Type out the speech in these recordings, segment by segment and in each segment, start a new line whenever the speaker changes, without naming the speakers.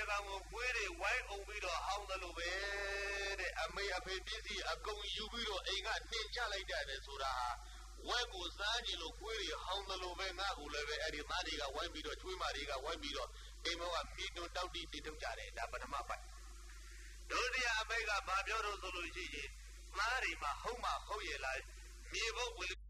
ကောင်ကိုခွေးတွေဝိုင်းအုံပြီးတော့ဟောင်းတယ်လို့ပဲတဲ့အမေအဖေပစ္စည်းအကုန်ယူပြီးတော့အိမ်ကနှင်ချလိုက်တယ်ဆိုတာဟာဝက်ကိုစားကြည့်လို့ခွေးတွေဟောင်းတယ်လို့ပဲငါ့ကိုလည်းပဲအဲ့ဒီသားတွေကဝိုင်းပြီးတော့ချွေးမတွေကဝိုင်းပြီးတော့အိမ်မောကမိတွန်းတောက်တိနေထုတ်ကြတယ်ဒါပထမပိုင်းဒုတိယအမိတ်ကဘာပြောတော့ဆိုလို့ရှိရင်သားတွေမှာဟုတ်မှဟုတ်ရဲ့လားမြေဘုတ်ဝင်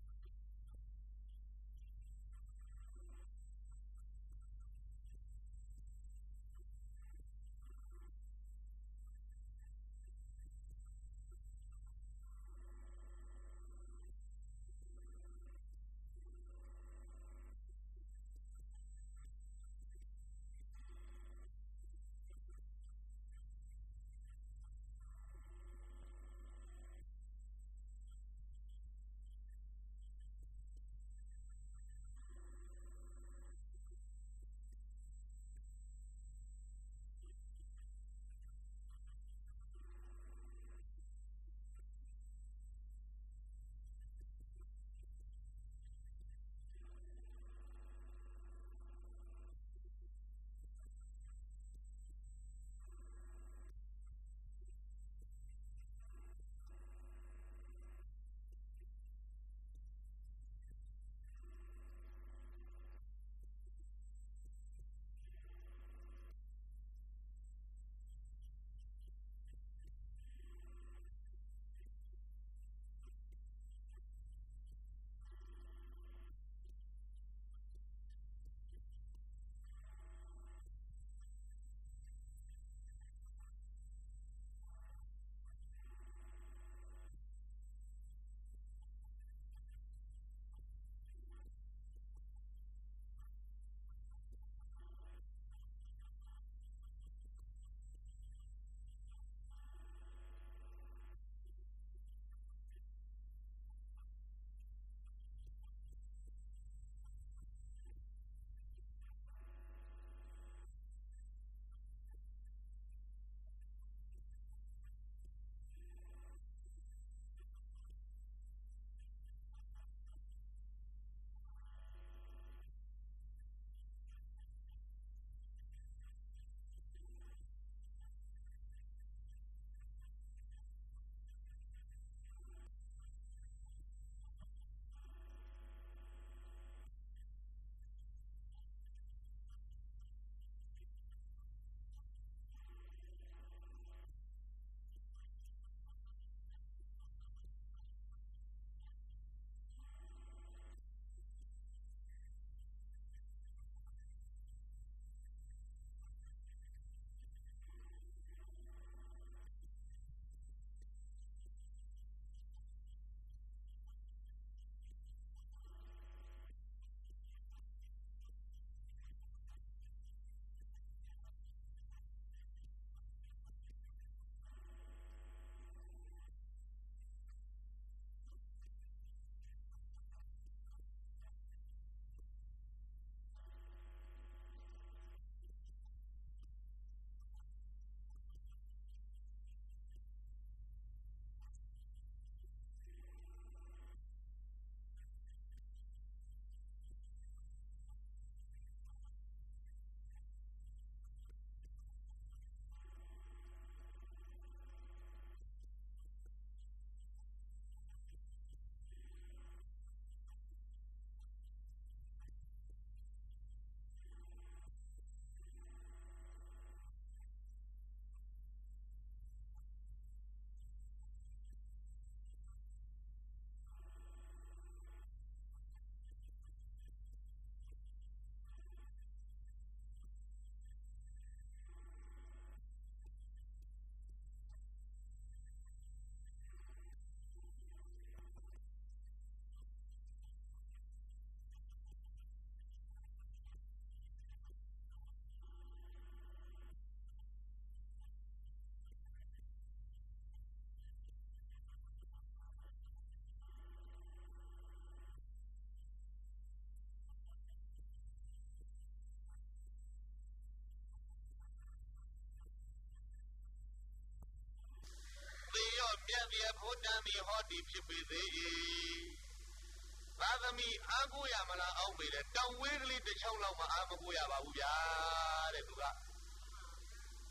မြတ်ဗျာဘုဒ္ဓံမိဟောတိဖြစ်ပေသေး၏သာသမီအားကိုးရမလားအောက်ပေတယ်တောင်ဝေးကလေးတစ်ချောင်းလောက်မှအားမကိုးရပါဘူးဗျာတဲ့သူက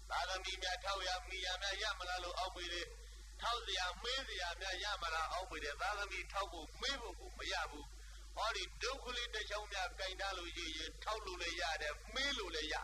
သာသမီများထောက်ရမိရများရမလားလို့အောက်မေးတယ်ထောက်စရာမေးစရာများရမလားအောက်မေးတယ်သာသမီထောက်ဖို့မေးဖို့ကိုမရဘူးဟောဒီဒုက္ခလေးတစ်ချောင်းများကင်ထားလို့ရရင်ထောက်လို့လည်းရတယ်မေးလို့လည်းရ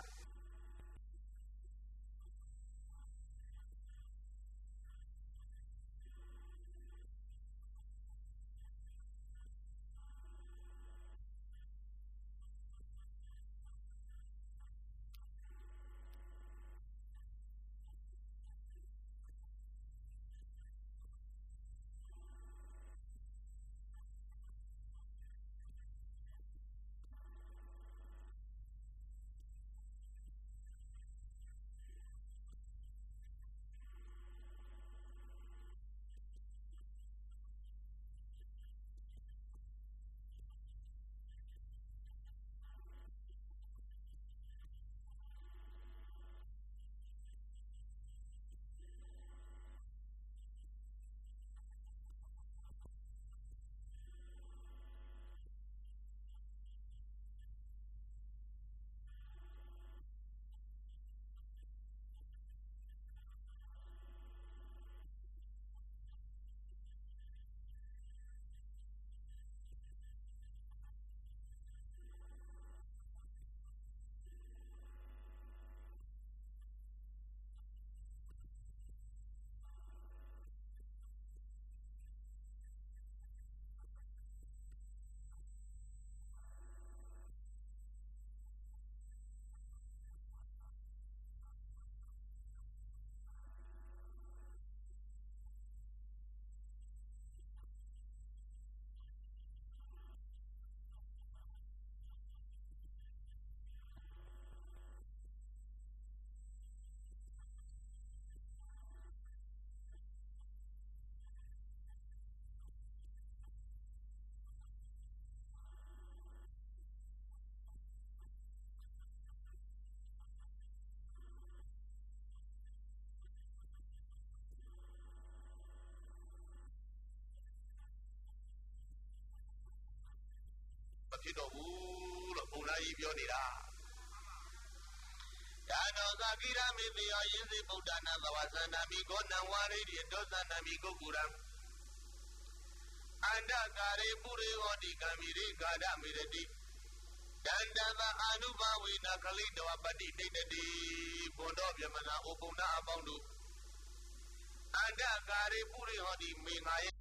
ဖြစ်တော့ဘူးလို့ဘုရားကြီးပြောနေတာဒါနောသာကိရမေတေယယင်းစေဗုဒ္ဓနာသဝသန္တာမိကောနံဝါရိတိတောသန္တာမိကုက္ကုရံအန္တကာရေပုရိဟောတိကံမိရိကာဒမေရတိဒန္တသအာနုဘဝေနခလိတဝပတ္တိဒိဋ္ဌတိဘုံတော်ပြမနာဩပုံနာအပေါင်းတို့အန္တကာရေပုရိဟောတိမေငါယ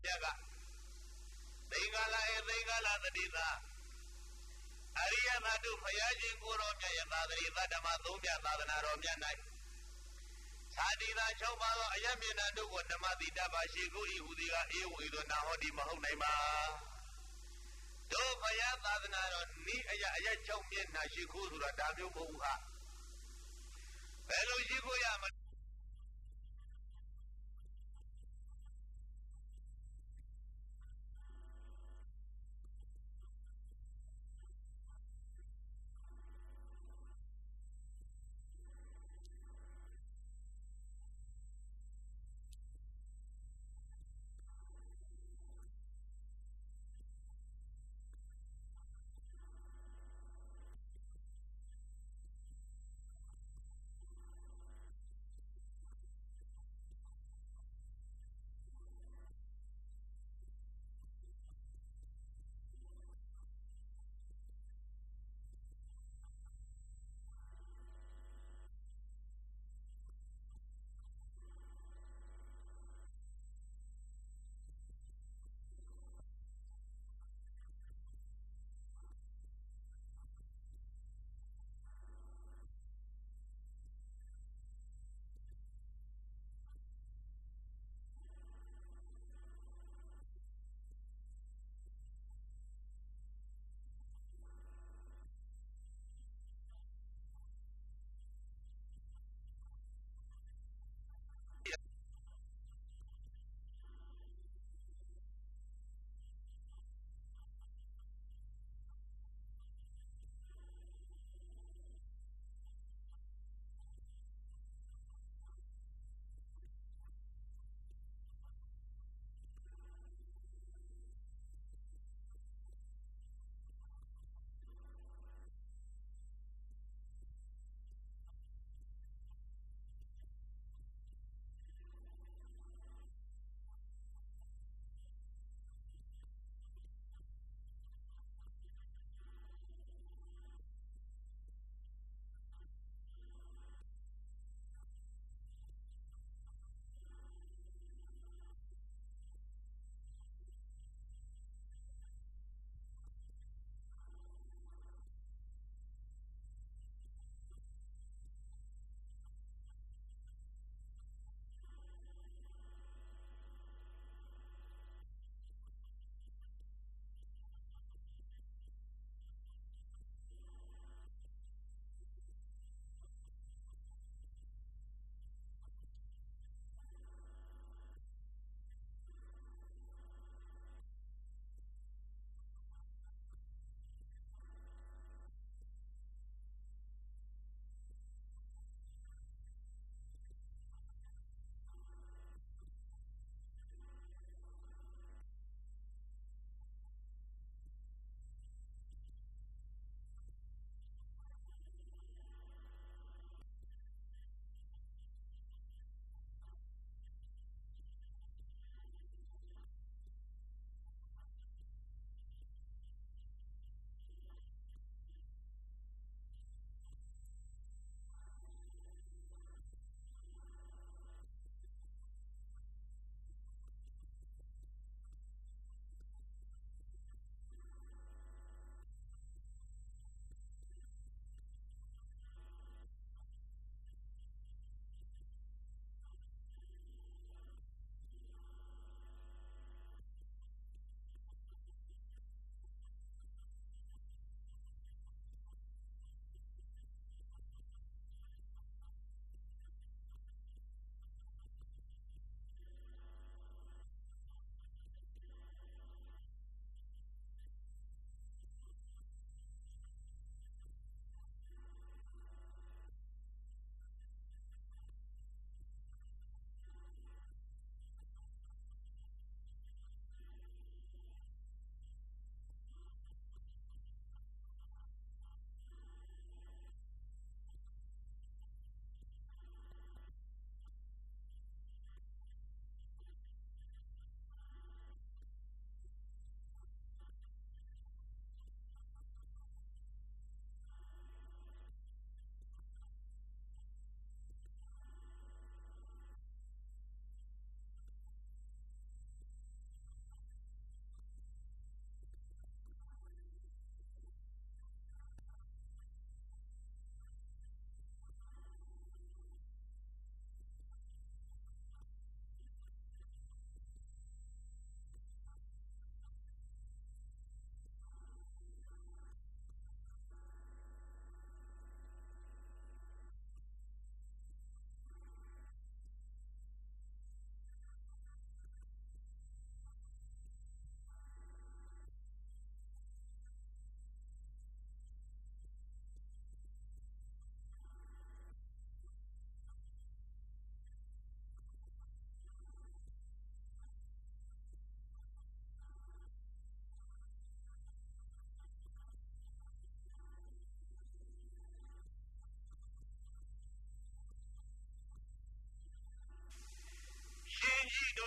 မြတ်ကသင်္ကာလသင်္ကာလသတိသာအရိယသတုဘုရားရှင်ကိုတော်မြတ်ရဲ့သာသတိသတ္တမသုံးပြသာသနာတော်မြတ်၌သာတိသာ6ပါးသောအယမျက်နှာတို့ကိုဓမ္မတိတပါရှိကိုဤဟူသည်ကအေဝံဤသို့နာဟောတိမဟုတ်နိုင်ပါတို့ဘုရားသာသနာတော်ဤအယ6မျက်နှာရှိခိုးဆိုတာဒါမျိုးမဟုတ်ဘူးဟာဘယ်လိုရှိခိုးရမလဲ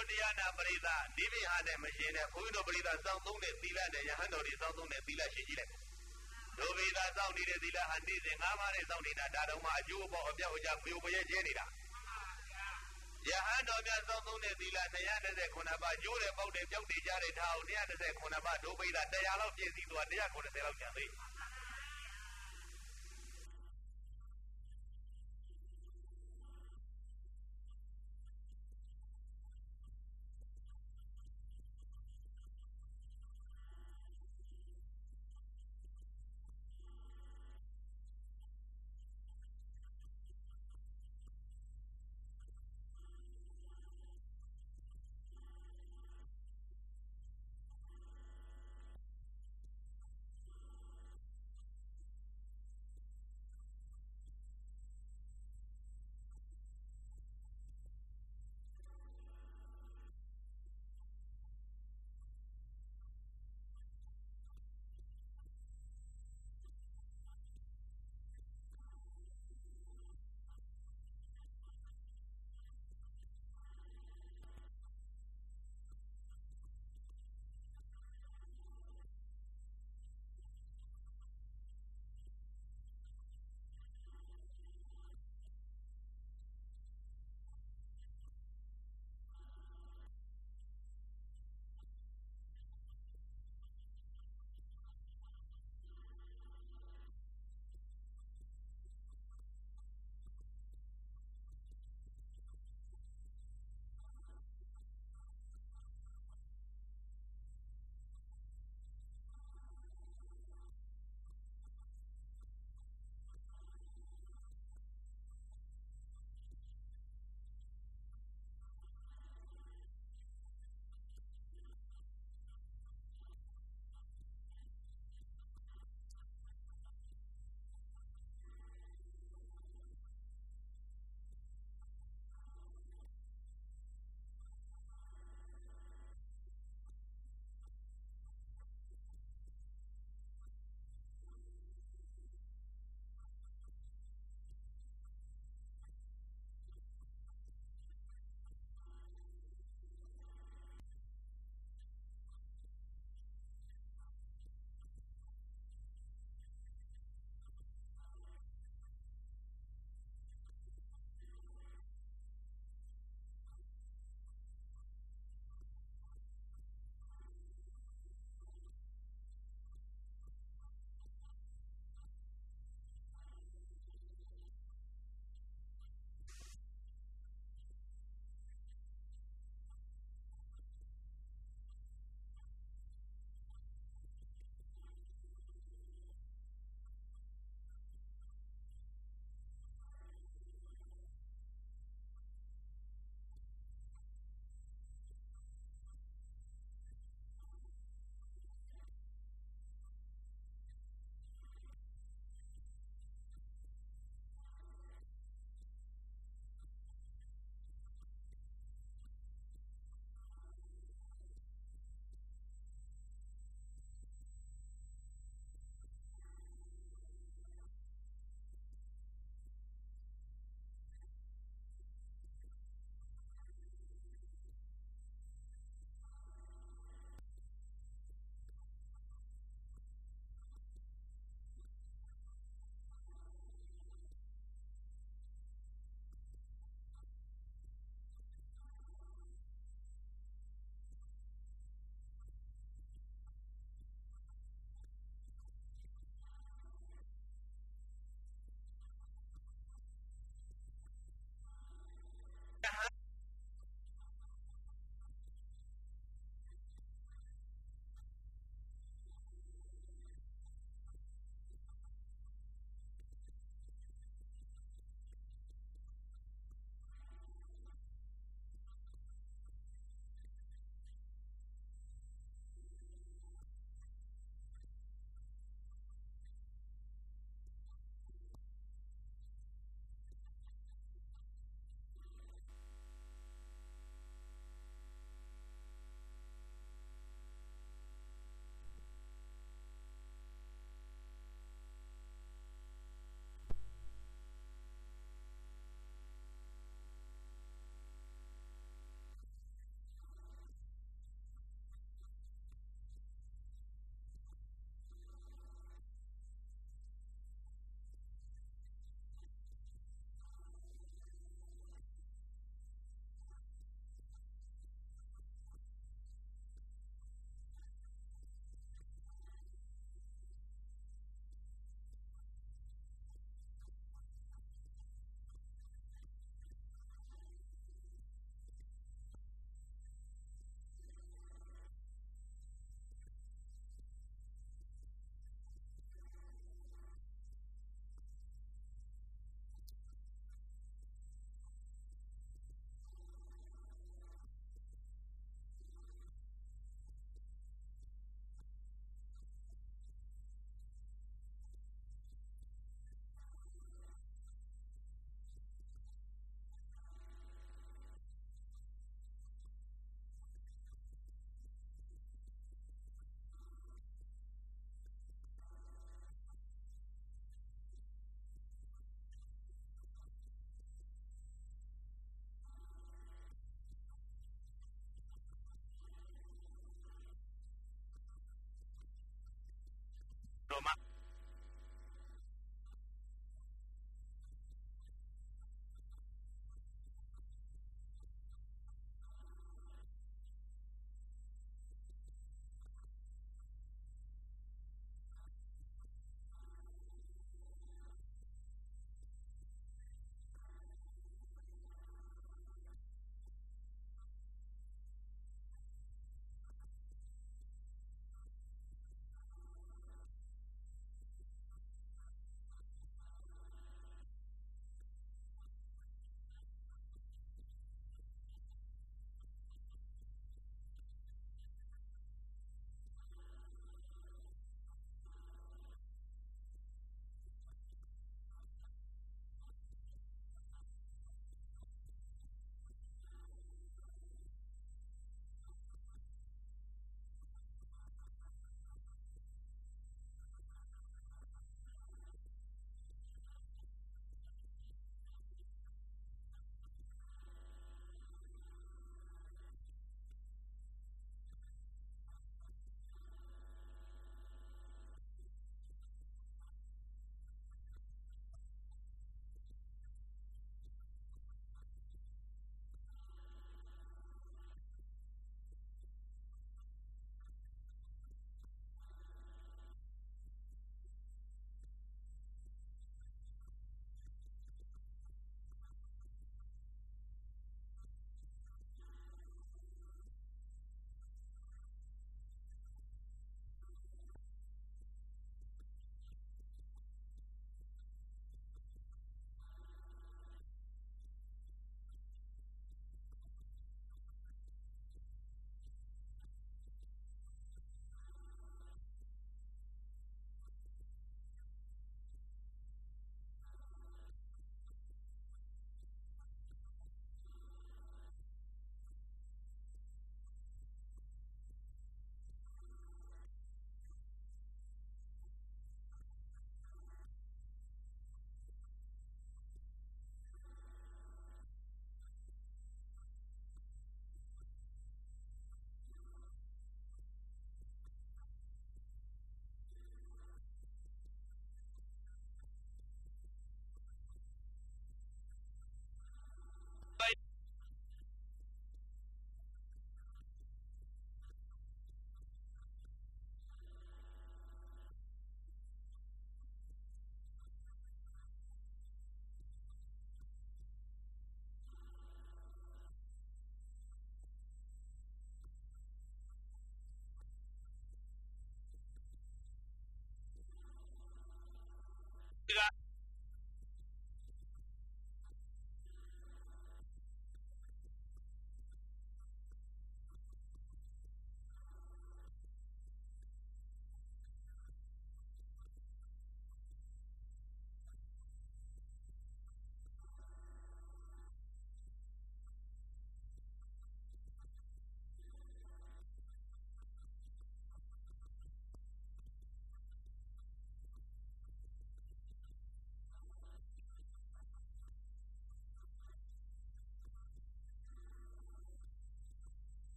တို့တရားနာပရိသတ်ဒီပိဟာနဲ့မရှင်နဲ့ဘုန်းကြီးတို့ပရိသတ်စောင့်သုံးတဲ့သီလနဲ့ယဟန်တော်တွေစောင့်သုံးတဲ့သီလရှင်းကြည့်လိုက်ဒုပိသစောင့်နေတဲ့သီလဟာနေ့စဉ်၅ပါးနဲ့စောင့်နေတာဒါတော့မှအကျိုးအပေါအပြောက်အကျမယိုပရဲကျဲနေတာယဟန်တော်များစောင့်သုံးတဲ့သီလ139ပါးကျိုးတယ်ပေါက်တယ်ပြောက်တယ်ကြားတယ်ထားအောင်139ပါးဒုပိသ100လောက်ပြည့်စည်သွား190လောက်ကျန်သေး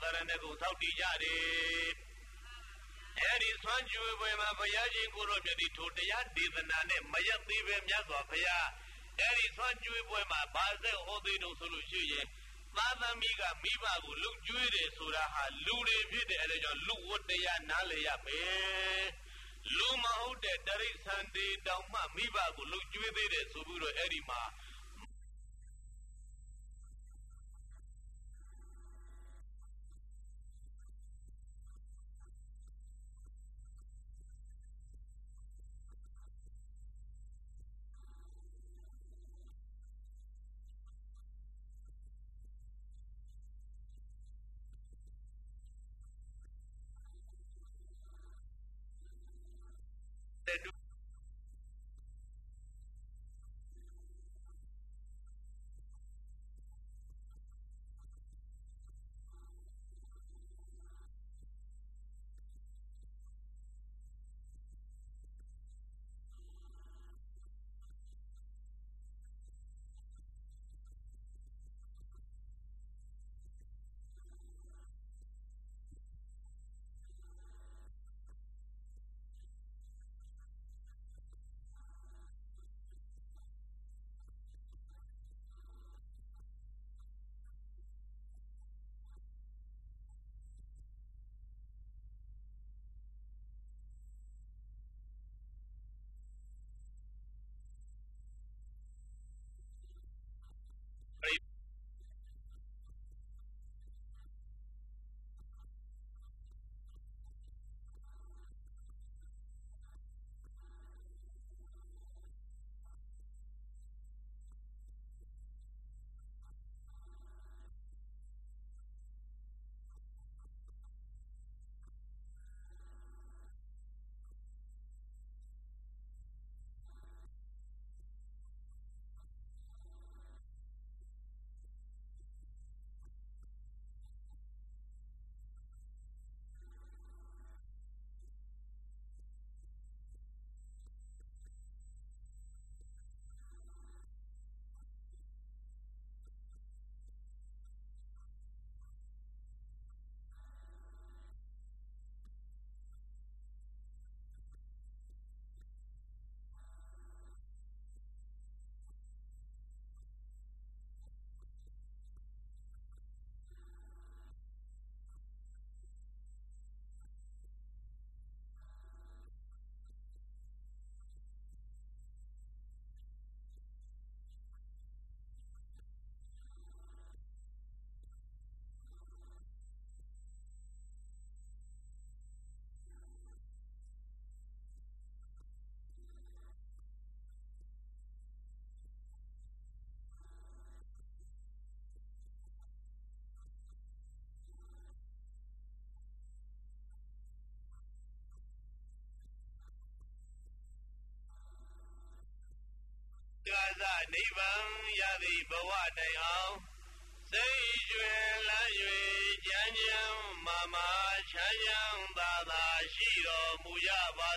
ရဏဂုံသောက်တည်ကြတယ်အဲ့ဒီဆွမ်းကြွေပွဲမှာဘုရားရှင်ကိုရောမြတ်ဒီထိုတရားဒေသနာနဲ့မရက်သေးပဲမြတ်စွာဘုရားအဲ့ဒီဆွမ်းကြွေပွဲမှာဘာဆက်ဟောသေးတုံဆိုလို့ရှိရင်သားသမီးကမိဘကိုလှုပ်ကြွေးတယ်ဆိုတာဟာလူတွေဖြစ်တယ်အဲ့ဒါကြောင့်လူဝတ္တရားနားလည်ရမယ်လူမဟုတ်တဲ့တရိษံတွေတောင်မှမိဘကိုလှုပ်ကြွေးသေးတယ်ဆိုပြီးတော့အဲ့ဒီမှာကာသနိဗ္ဗာန်ရသည့်ဘဝတိုင်အောင်စိတ်ရွယ်လန်း၍ကြမ်းကြမ်းမာမာချမ်းချမ်းသာသာရှိတော်မူရပါ